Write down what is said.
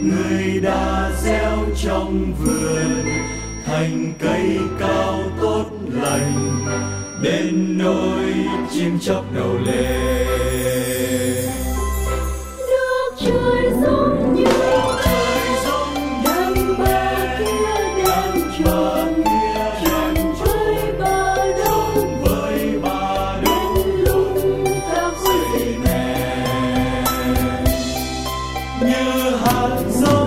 người đã gieo trong vườn thành cây cao tốt lành, đến nỗi chim chóc đầu lên. Nước trời giống như đêm ba kia đêm tròn với bà đông đến lúc ta vui mẹ như hạt giống.